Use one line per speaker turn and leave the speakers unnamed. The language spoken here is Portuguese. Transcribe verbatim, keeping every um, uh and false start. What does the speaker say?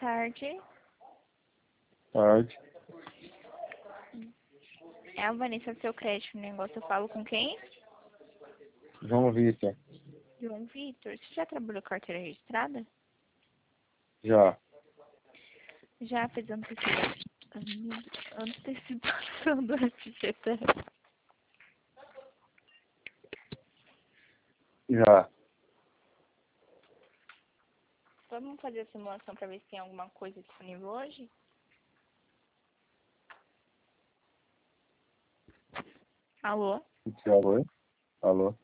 tarde.
Tarde.
É a Vanessa do seu crédito no negócio. Eu falo com quem?
João Vitor.
João Vitor. Você já trabalhou com carteira registrada?
Já.
Já fez antecipação, antecipação do F G T S?
Já.
Vamos fazer a simulação para ver se tem alguma coisa disponível hoje? Alô?
Alô? Alô?